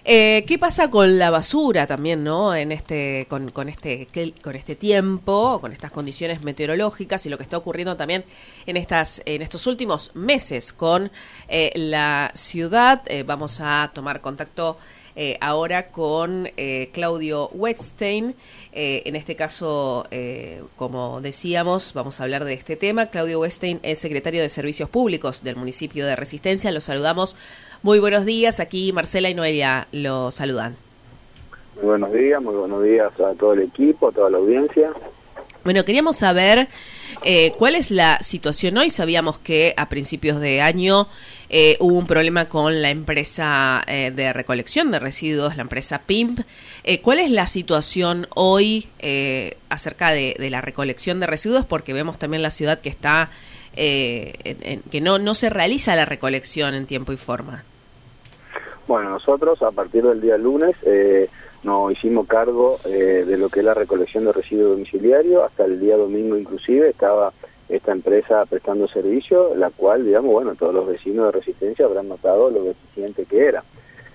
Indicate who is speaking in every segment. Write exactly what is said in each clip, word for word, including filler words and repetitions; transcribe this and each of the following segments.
Speaker 1: Eh, ¿Qué pasa con la basura también, no? En este, con, con este, con este tiempo, con estas condiciones meteorológicas y lo que está ocurriendo también en estas, en estos últimos meses con eh, la ciudad. Eh, vamos a tomar contacto eh, ahora con eh, Claudio Wettstein. Eh, en este caso, eh, como decíamos, vamos a hablar de este tema. Claudio Wettstein es secretario de Servicios Públicos del municipio de Resistencia. Los saludamos. Muy buenos días. Aquí Marcela y Noelia lo saludan.
Speaker 2: Muy buenos días, muy buenos días a todo el equipo, a toda la audiencia.
Speaker 1: Bueno, queríamos saber eh, cuál es la situación hoy. Sabíamos que a principios de año eh, hubo un problema con la empresa eh, de recolección de residuos, la empresa P I M P. Eh, ¿Cuál es la situación hoy eh, acerca de, de la recolección de residuos? Porque vemos también la ciudad que está, eh, en, en, que no, no se realiza la recolección en tiempo y forma.
Speaker 2: Bueno, nosotros a partir del día lunes eh, nos hicimos cargo eh, de lo que es la recolección de residuos domiciliarios. Hasta el día domingo inclusive estaba esta empresa prestando servicio, la cual, digamos, bueno, todos los vecinos de Resistencia habrán notado lo deficiente que era.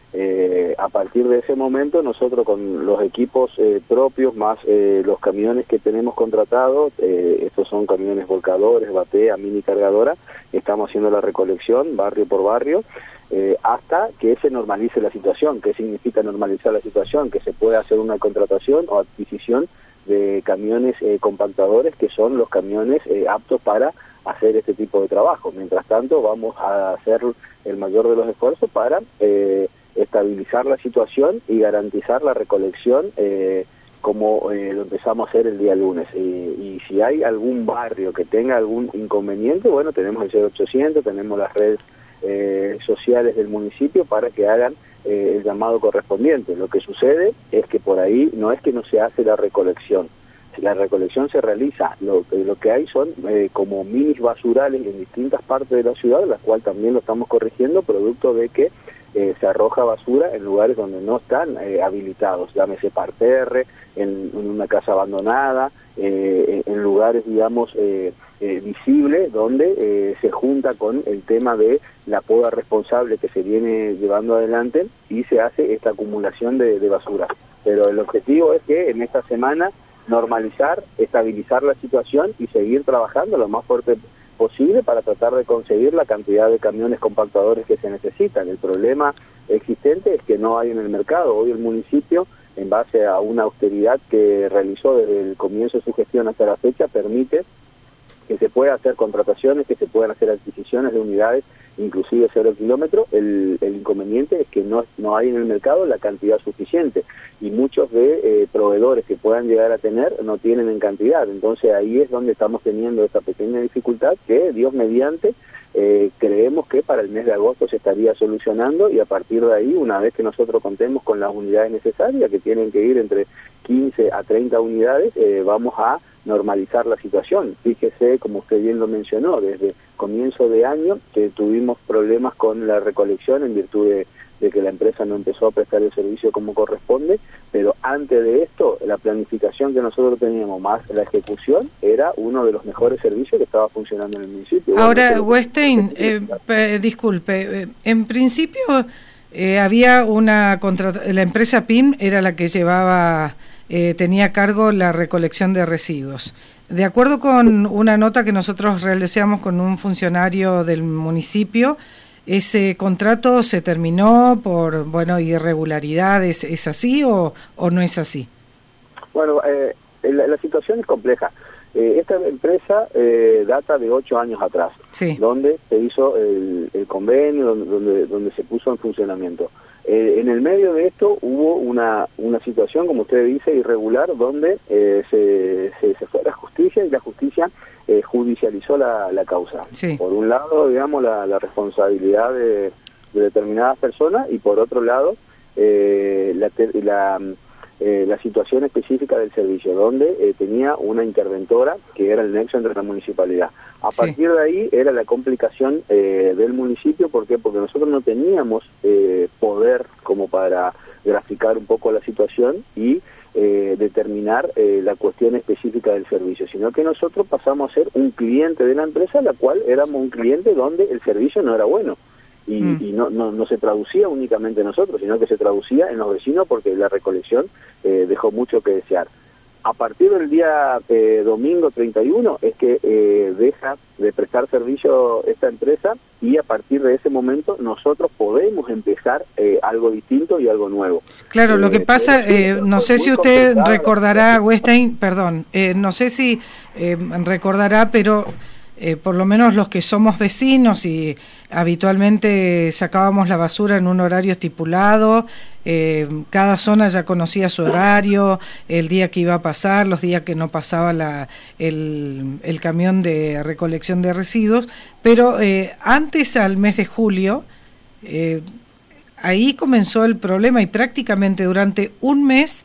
Speaker 2: Eh, a partir de ese momento nosotros con los equipos eh, propios más eh, los camiones que tenemos contratados, eh, estos son camiones volcadores, batea, mini cargadora, estamos haciendo la recolección barrio por barrio eh, hasta que se normalice la situación. ¿Qué significa normalizar la situación? Que se pueda hacer una contratación o adquisición de camiones eh, compactadores, que son los camiones eh, aptos para hacer este tipo de trabajo. Mientras tanto vamos a hacer el mayor de los esfuerzos para eh, estabilizar la situación y garantizar la recolección eh, como eh, lo empezamos a hacer el día lunes. Y, y si hay algún barrio que tenga algún inconveniente, bueno, tenemos el cero ochocientos, tenemos las redes eh, sociales del municipio para que hagan eh, el llamado correspondiente. Lo que sucede es que por ahí no es que no se hace la recolección, la recolección se realiza, lo, lo que hay son eh, como minis basurales en distintas partes de la ciudad, la cual también lo estamos corrigiendo, producto de que Eh, se arroja basura en lugares donde no están eh, habilitados, llámese parterre, en, en una casa abandonada, eh, en lugares, digamos, eh, eh, visibles, donde eh, se junta con el tema de la poda responsable que se viene llevando adelante y se hace esta acumulación de, de basura. Pero el objetivo es que en esta semana normalizar, estabilizar la situación y seguir trabajando lo más fuerte posible para tratar de conseguir la cantidad de camiones compactadores que se necesitan. El problema existente es que no hay en el mercado. Hoy el municipio, en base a una austeridad que realizó desde el comienzo de su gestión hasta la fecha, permite que se pueda hacer contrataciones, que se puedan hacer adquisiciones de unidades, inclusive cero kilómetros. El, el inconveniente es que no, no hay en el mercado la cantidad suficiente y muchos de eh, proveedores que puedan llegar a tener no tienen en cantidad. Entonces ahí es donde estamos teniendo esta pequeña dificultad que, Dios mediante, eh, creemos que para el mes de agosto se estaría solucionando, y a partir de ahí, una vez que nosotros contemos con las unidades necesarias, que tienen que ir entre quince a treinta unidades, eh, vamos a normalizar la situación. Fíjese, como usted bien lo mencionó, desde comienzo de año que tuvimos problemas con la recolección en virtud de, de que la empresa no empezó a prestar el servicio como corresponde, pero antes de esto, la planificación que nosotros teníamos más la ejecución era uno de los mejores servicios que estaba funcionando en el municipio.
Speaker 3: Ahora,
Speaker 2: bueno,
Speaker 3: Wettstein, eh, eh, disculpe, eh, en principio eh, había una contra la empresa P I M era la que llevaba Eh, tenía a cargo la recolección de residuos. De acuerdo con una nota que nosotros realizamos con un funcionario del municipio, ese contrato se terminó por, bueno, irregularidades. ¿Es así o, o no es así?
Speaker 2: Bueno, eh, la, la situación es compleja. Eh, esta empresa eh, data de ocho años atrás, sí, donde se hizo el, el convenio, donde, donde se puso en funcionamiento. Eh, en el medio de esto hubo una, una situación, como usted dice, irregular, donde eh, se, se, se fue a la justicia y la justicia eh, judicializó la, la causa. Sí. Por un lado, digamos, la, la responsabilidad de, de determinadas personas, y por otro lado, eh, la, la, eh, la situación específica del servicio, donde eh, tenía una interventora que era el nexo entre la municipalidad. A partir sí. de ahí era la complicación eh, del municipio. ¿Por qué? Porque nosotros no teníamos eh, poder como para graficar un poco la situación y eh, determinar eh, la cuestión específica del servicio, sino que nosotros pasamos a ser un cliente de la empresa, la cual éramos un cliente donde el servicio no era bueno. y,
Speaker 3: Mm.
Speaker 2: y no, no, no se traducía únicamente en nosotros, sino que se traducía en los vecinos porque la recolección eh, dejó mucho que desear. A partir del día eh, domingo treinta y uno es que eh, deja de prestar servicio esta empresa y a partir de ese momento nosotros podemos empezar eh, algo distinto y algo nuevo.
Speaker 3: Claro, lo que
Speaker 2: Eh,
Speaker 3: pasa,
Speaker 2: pero sí,
Speaker 3: eh, no
Speaker 2: fue
Speaker 3: sé
Speaker 2: muy
Speaker 3: si usted
Speaker 2: complicado.
Speaker 3: recordará, Westein, perdón, eh, no sé si eh, recordará, pero eh, por lo menos los que somos vecinos y habitualmente sacábamos la basura en un horario estipulado, eh, cada zona ya conocía su horario, el día que iba a pasar, los días que no pasaba la, el, el camión de recolección de residuos, pero eh, antes al mes de julio, eh, ahí comenzó el problema y prácticamente durante un mes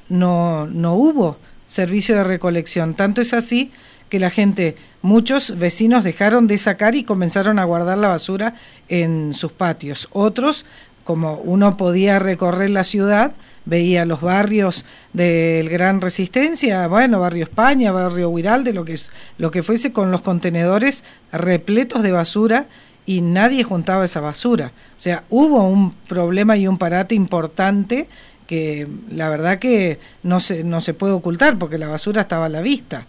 Speaker 3: no, no hubo servicio de recolección. Tanto es así que la gente, muchos vecinos dejaron de sacar y comenzaron a guardar la basura en sus patios. Otros, como uno podía recorrer la ciudad, veía los barrios del Gran Resistencia, bueno, barrio España, barrio Huiralde, lo que, lo que fuese, con los contenedores repletos de basura y nadie juntaba esa basura. O sea, hubo un problema y un parate importante que la verdad que no se, no se puede ocultar porque la basura estaba a la vista.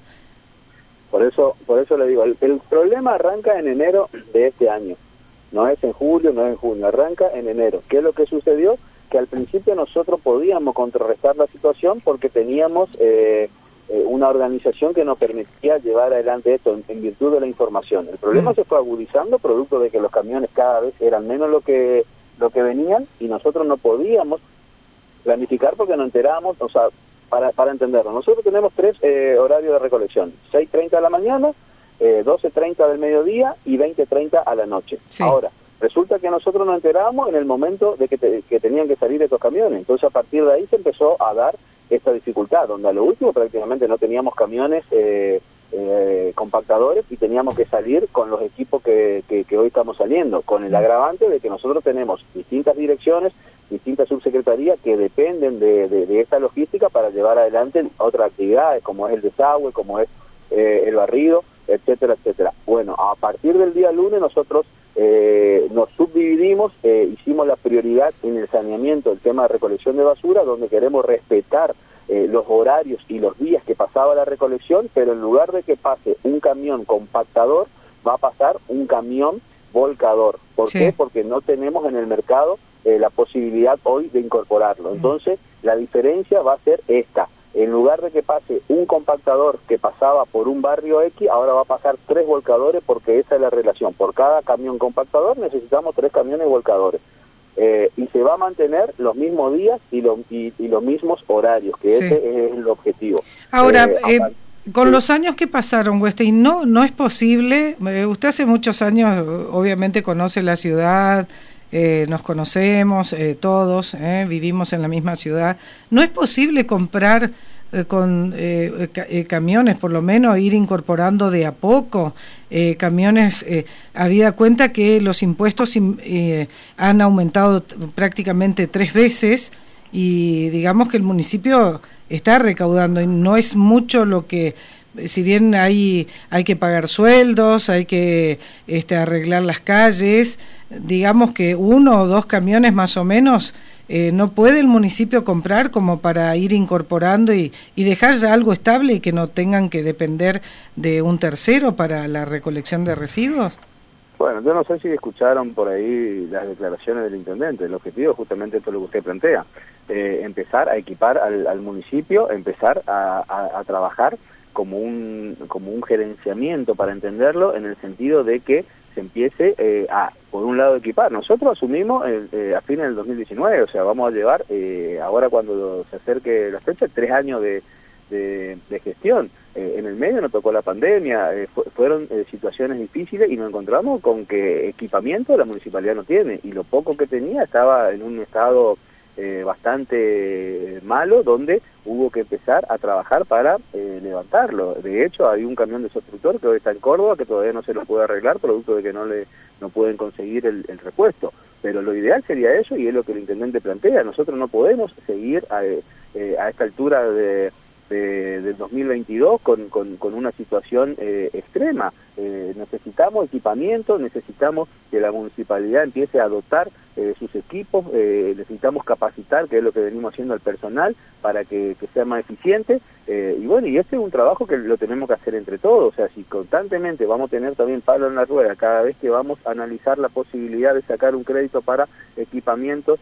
Speaker 2: Por eso, por eso le digo, el, el problema arranca en enero de este año. No es en julio, no es en junio, arranca en enero. ¿Qué es lo que sucedió? Que al principio nosotros podíamos contrarrestar la situación porque teníamos eh, eh, una organización que nos permitía llevar adelante esto en, en virtud de la información. El problema mm. se fue agudizando producto de que los camiones cada vez eran menos lo que lo que venían y nosotros no podíamos planificar porque no enterábamos, o sea, para, para entenderlo. Nosotros tenemos tres eh, horarios de recolección, seis treinta de la mañana, eh, doce treinta del mediodía y veinte treinta a la noche. Sí. Ahora, resulta que nosotros nos enterábamos en el momento de que, te, que tenían que salir estos camiones, entonces a partir de ahí se empezó a dar esta dificultad, donde a lo último prácticamente no teníamos camiones eh, eh, compactadores y teníamos que salir con los equipos que, que, que hoy estamos saliendo, con el agravante de que nosotros tenemos distintas direcciones, distintas subsecretarías que dependen de, de, de esta logística para llevar adelante otras actividades, como es el desagüe, como es eh, el barrido, etcétera, etcétera. Bueno, a partir del día lunes nosotros eh, nos subdividimos, eh, hicimos la prioridad en el saneamiento del tema de recolección de basura, donde queremos respetar eh, los horarios y los días que pasaba la recolección, pero en lugar de que pase un camión compactador, va a pasar un camión volcador. ¿Por sí. qué? Porque no tenemos en el mercado eh, la posibilidad hoy de incorporarlo. Entonces, la diferencia va a ser esta. En lugar de que pase un compactador que pasaba por un barrio X, ahora va a pasar tres volcadores porque esa es la relación. Por cada camión compactador necesitamos tres camiones volcadores. Eh, y se va a mantener los mismos días y, lo, y, y los mismos horarios, que sí. ese es el objetivo.
Speaker 3: Ahora, eh, eh, con sí. los años que pasaron, Westein, no, no es posible, eh, usted hace muchos años obviamente conoce la ciudad, eh, nos conocemos eh, todos, eh, vivimos en la misma ciudad, no es posible comprar eh, con eh, ca eh, camiones, por lo menos ir incorporando de a poco eh, camiones, eh, habida cuenta que los impuestos eh, han aumentado prácticamente tres veces y digamos que el municipio está recaudando y no es mucho lo que, si bien hay hay que pagar sueldos, hay que este, arreglar las calles, digamos que uno o dos camiones más o menos eh, no puede el municipio comprar como para ir incorporando y, y dejar ya algo estable y que no tengan que depender de un tercero para la recolección de residuos.
Speaker 2: Bueno, yo no sé si escucharon por ahí las declaraciones del intendente. El objetivo es justamente esto lo que usted plantea, eh, empezar a equipar al, al municipio, empezar a, a, a trabajar como un como un gerenciamiento, para entenderlo, en el sentido de que se empiece eh, a, por un lado, equipar. Nosotros asumimos eh, eh, a fines del dos mil diecinueve, o sea, vamos a llevar, eh, ahora cuando se acerque la fecha, tres años de, de, de gestión. Eh, en el medio nos tocó la pandemia, eh, fu fueron eh, situaciones difíciles y nos encontramos con que equipamiento la municipalidad no tiene, y lo poco que tenía estaba en un estado eh, bastante malo, donde hubo que empezar a trabajar para eh, levantarlo. De hecho, hay un camión desobstructor que hoy está en Córdoba, que todavía no se lo puede arreglar, producto de que no le no pueden conseguir el, el repuesto. Pero lo ideal sería eso, y es lo que el intendente plantea. Nosotros no podemos seguir a, eh, a esta altura de de, del dos mil veintidós con, con, con una situación eh, extrema. Eh, necesitamos equipamiento, necesitamos que la municipalidad empiece a dotar eh, sus equipos, eh, necesitamos capacitar, que es lo que venimos haciendo al personal, para que, que sea más eficiente, eh, y bueno, y este es un trabajo que lo tenemos que hacer entre todos. O sea, si constantemente vamos a tener también palo en la rueda cada vez que vamos a analizar la posibilidad de sacar un crédito para equipamiento,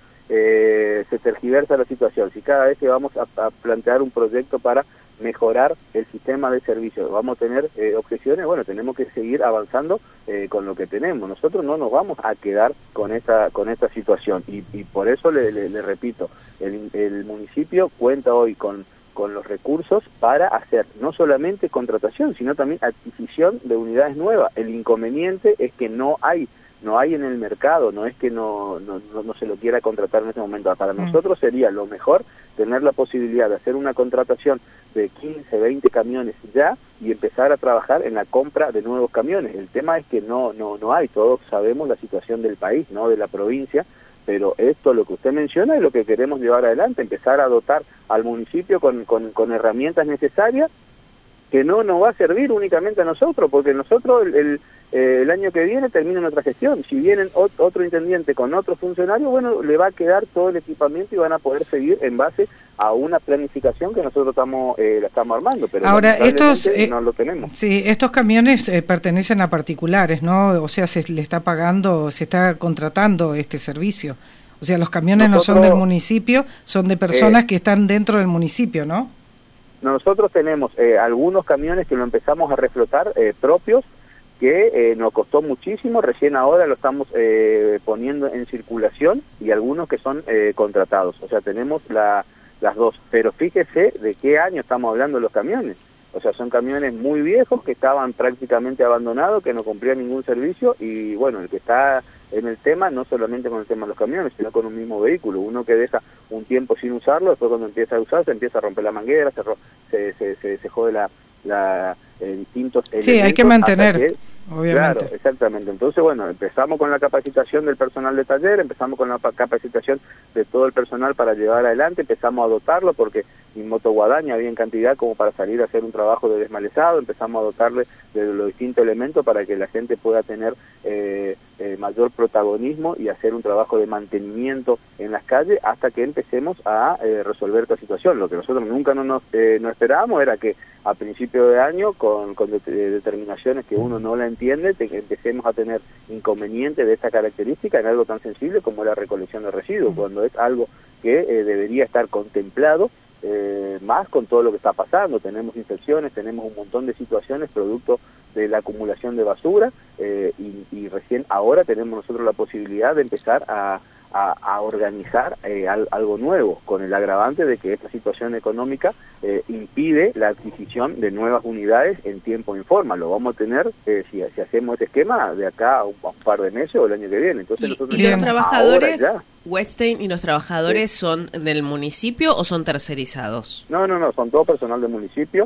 Speaker 2: eh, se tergiversa la situación. Si cada vez que vamos a, a plantear un proyecto para mejorar el sistema de servicios vamos a tener eh, objeciones, bueno, tenemos que seguir avanzando eh, con lo que tenemos. Nosotros no nos vamos a quedar con esta con esta situación, y, y por eso le, le, le repito, el, el municipio cuenta hoy con, con los recursos para hacer no solamente contratación, sino también adquisición de unidades nuevas. El inconveniente es que no hay no hay en el mercado, no es que no, no, no, no se lo quiera contratar en este momento. Para nosotros sería lo mejor tener la posibilidad de hacer una contratación de quince, veinte camiones ya y empezar a trabajar en la compra de nuevos camiones. El tema es que no no no hay, todos sabemos la situación del país, no de la provincia, pero esto, lo que usted menciona, es lo que queremos llevar adelante, empezar a dotar al municipio con, con, con herramientas necesarias, que no nos va a servir únicamente a nosotros, porque nosotros el, el, eh, el año que viene termina nuestra gestión. Si vienen ot otro intendiente con otro funcionario, bueno, le va a quedar todo el equipamiento y van a poder seguir en base a una planificación que nosotros estamos eh, la estamos armando, pero
Speaker 3: ahora estos eh,
Speaker 2: no lo tenemos.
Speaker 3: Sí, estos camiones eh, pertenecen a particulares, ¿no? O sea, se le está pagando, se está contratando este servicio. O sea, los camiones nosotros, no son del municipio, son de personas eh, que están dentro del municipio, ¿no?
Speaker 2: Nosotros tenemos eh, algunos camiones que lo empezamos a reflotar eh, propios, que eh, nos costó muchísimo, recién ahora lo estamos eh, poniendo en circulación, y algunos que son eh, contratados. O sea, tenemos la, las dos, pero fíjese de qué año estamos hablando de los camiones. O sea, son camiones muy viejos que estaban prácticamente abandonados, que no cumplían ningún servicio, y bueno, el que está en el tema, no solamente con el tema de los camiones, sino con un mismo vehículo. Uno que deja un tiempo sin usarlo, después cuando empieza a usar, se empieza a romper la manguera, se, se, se, se, se jode la, la eh, distintos elementos.
Speaker 3: Sí, hay que mantener, que, obviamente.
Speaker 2: Claro, exactamente. Entonces, bueno, empezamos con la capacitación del personal de taller, empezamos con la capacitación de todo el personal para llevar adelante, empezamos a dotarlo, porque en Moto Guadaña había en cantidad como para salir a hacer un trabajo de desmalezado, empezamos a dotarle de los distintos elementos para que la gente pueda tener eh, eh, mayor protagonismo y hacer un trabajo de mantenimiento en las calles hasta que empecemos a eh, resolver esta situación. Lo que nosotros nunca no nos eh, no esperábamos era que a principio de año, con, con de, de determinaciones que uno no la entiende, te, empecemos a tener inconvenientes de esta característica en algo tan sensible como la recolección de residuos, cuando es algo que eh, debería estar contemplado. Eh, más con todo lo que está pasando, tenemos infecciones, tenemos un montón de situaciones producto de la acumulación de basura, eh, y, y recién ahora tenemos nosotros la posibilidad de empezar a, a, a organizar eh, al, algo nuevo, con el agravante de que esta situación económica eh, impide la adquisición de nuevas unidades en tiempo y forma. Lo vamos a tener eh, si, si hacemos este esquema de acá a un, a un par de meses o el año que viene. Entonces
Speaker 1: y,
Speaker 2: nosotros
Speaker 1: y los trabajadores Weststein y los trabajadores, ¿sí?, son del municipio o son tercerizados?
Speaker 2: No, no, no, son todo personal del municipio.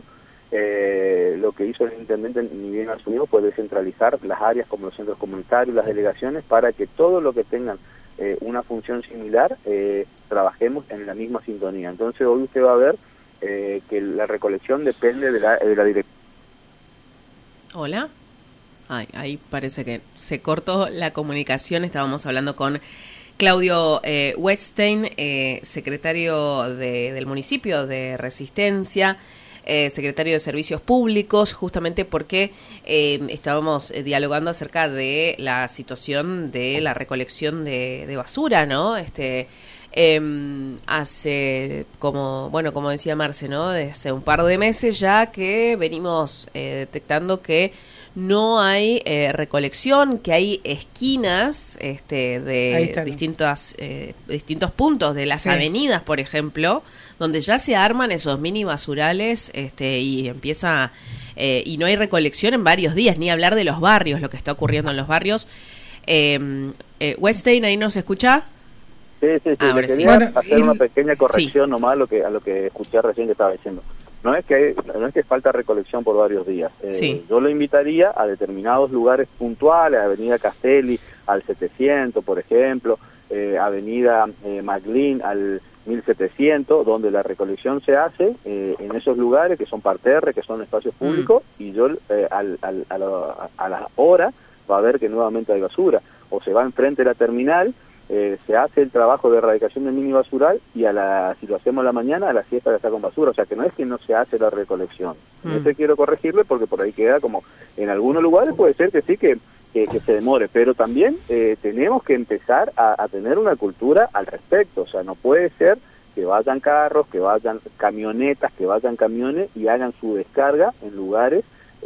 Speaker 2: Eh, lo que hizo el intendente, ni bien asumió, fue descentralizar las áreas como los centros comunitarios, las delegaciones, para que todo lo que tengan eh, una función similar, eh, trabajemos en la misma sintonía. Entonces hoy usted va a ver eh, que la recolección depende de la, de la dirección.
Speaker 1: Hola. Ay, ahí parece que se cortó la comunicación. Estábamos hablando con Claudio eh, Weststein, eh, secretario de, del municipio de Resistencia, eh, secretario de Servicios Públicos, justamente porque eh, estábamos eh, dialogando acerca de la situación de la recolección de, de basura, ¿no? Este, eh, hace como, bueno, como decía Marce, ¿no? Desde un par de meses ya que venimos eh, detectando que no hay eh, recolección, que hay esquinas este, de distintas, eh, distintos puntos de las sí. avenidas, por ejemplo, donde ya se arman esos mini basurales este, y empieza eh, y no hay recolección en varios días, ni hablar de los barrios, lo que está ocurriendo en los barrios. Eh, eh, Weststein, ¿ahí nos escucha?
Speaker 2: Sí, sí, sí.
Speaker 1: Ahora
Speaker 2: le quería
Speaker 1: sí.
Speaker 2: Bueno, hacer y... una pequeña corrección sí. nomás a lo que, a lo que escuché recién que estaba diciendo. No es que hay, no es que falta recolección por varios días. Eh, sí. Yo lo invitaría a determinados lugares puntuales, Avenida Castelli al setecientos, por ejemplo, eh, Avenida eh, Maclean al mil setecientos, donde la recolección se hace eh, en esos lugares que son parterres, que son espacios públicos, mm. y yo eh, al, al, a, la, a la hora va a ver que nuevamente hay basura, o se va enfrente de la terminal, eh, se hace el trabajo de erradicación del mini basural, y a la, si lo hacemos a la mañana, a la siesta ya está con basura, o sea que no es que no se hace la recolección. Mm. Eso quiero corregirle porque por ahí queda como, en algunos lugares puede ser que sí que Que, que se demore, pero también eh, tenemos que empezar a, a tener una cultura al respecto, o sea, no puede ser que vayan carros, que vayan camionetas, que vayan camiones y hagan su descarga en lugares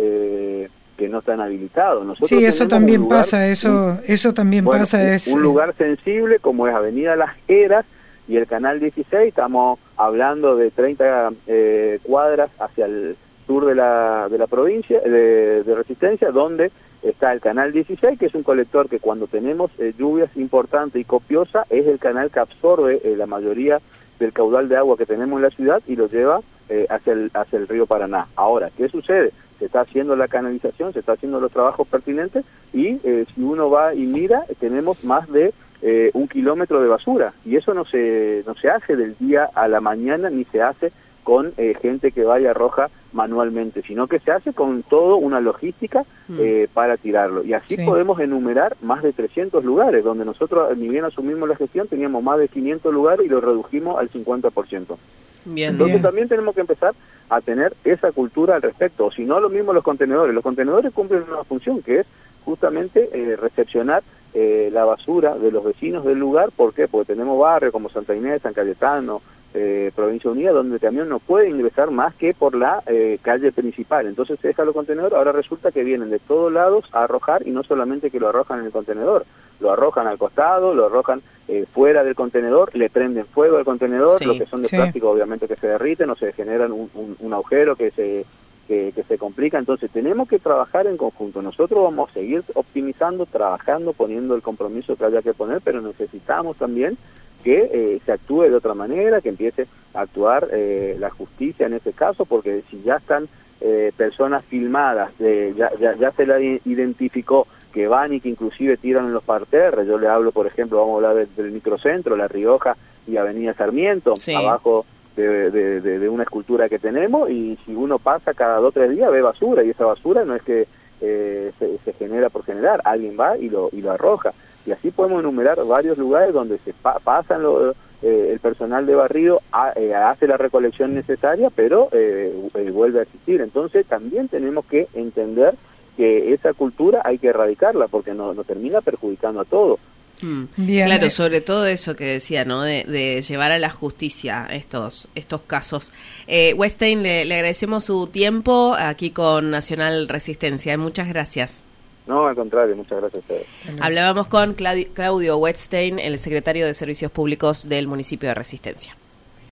Speaker 2: eh, que no están habilitados. Nosotros
Speaker 3: sí, eso también
Speaker 2: lugar,
Speaker 3: pasa, eso
Speaker 2: un,
Speaker 3: eso también
Speaker 2: bueno,
Speaker 3: pasa.
Speaker 2: Un,
Speaker 3: es
Speaker 2: un lugar sensible como es Avenida Las Heras y el Canal dieciséis, estamos hablando de treinta eh, cuadras hacia el sur de la, de la provincia, de, de Resistencia, donde está el Canal dieciséis, que es un colector que cuando tenemos eh, lluvias importantes y copiosas, es el canal que absorbe eh, la mayoría del caudal de agua que tenemos en la ciudad y lo lleva eh, hacia, el, hacia el río Paraná. Ahora, ¿qué sucede? Se está haciendo la canalización, se está haciendo los trabajos pertinentes y eh, si uno va y mira, tenemos más de eh, un kilómetro de basura y eso no se, no se hace del día a la mañana ni se hace con eh, gente que vaya arroja manualmente, sino que se hace con todo una logística eh, mm. para tirarlo. Y así sí. podemos enumerar más de trescientos lugares, donde nosotros, ni bien asumimos la gestión, teníamos más de quinientos lugares y lo redujimos al cincuenta por ciento. Bien, Entonces bien. también tenemos que empezar a tener esa cultura al respecto, o si no, lo mismo los contenedores. Los contenedores cumplen una función que es justamente eh, recepcionar eh, la basura de los vecinos del lugar. ¿Por qué? Porque tenemos barrios como Santa Inés, San Cayetano, Eh, Provincia Unida, donde el camión no puede ingresar más que por la eh, calle principal. Entonces se deja los contenedores, ahora resulta que vienen de todos lados a arrojar, y no solamente que lo arrojan en el contenedor, lo arrojan al costado, lo arrojan eh, fuera del contenedor, le prenden fuego al contenedor, sí, lo que son de sí. plástico obviamente que se derriten o se generan un, un, un agujero que se que, que se complica. Entonces tenemos que trabajar en conjunto. Nosotros vamos a seguir optimizando, trabajando, poniendo el compromiso que haya que poner, pero necesitamos también que eh, se actúe de otra manera, que empiece a actuar eh, la justicia en ese caso, porque si ya están eh, personas filmadas, eh, ya, ya, ya se la identificó, que van y que inclusive tiran en los parterres. Yo le hablo, por ejemplo, vamos a hablar del, del microcentro, La Rioja y Avenida Sarmiento, sí. abajo de, de, de, de una escultura que tenemos, y si uno pasa cada dos o tres días ve basura, y esa basura no es que eh, se, se genera por generar, alguien va y lo, y lo arroja. Y así podemos enumerar varios lugares donde se pa pasan lo, eh, el personal de barrido, a, eh, hace la recolección necesaria, pero eh, eh, vuelve a existir. Entonces también tenemos que entender que esa cultura hay que erradicarla, porque nos no termina perjudicando a todos.
Speaker 1: Mm. Bien. Claro, sobre todo eso que decía, ¿no? De, de llevar a la justicia estos estos casos. Eh, Wettstein, le, le agradecemos su tiempo aquí con Nacional Resistencia. Muchas gracias.
Speaker 2: No, al contrario, muchas gracias a ustedes.
Speaker 1: Hablábamos con Claudio Wettstein, el secretario de Servicios Públicos del municipio de Resistencia.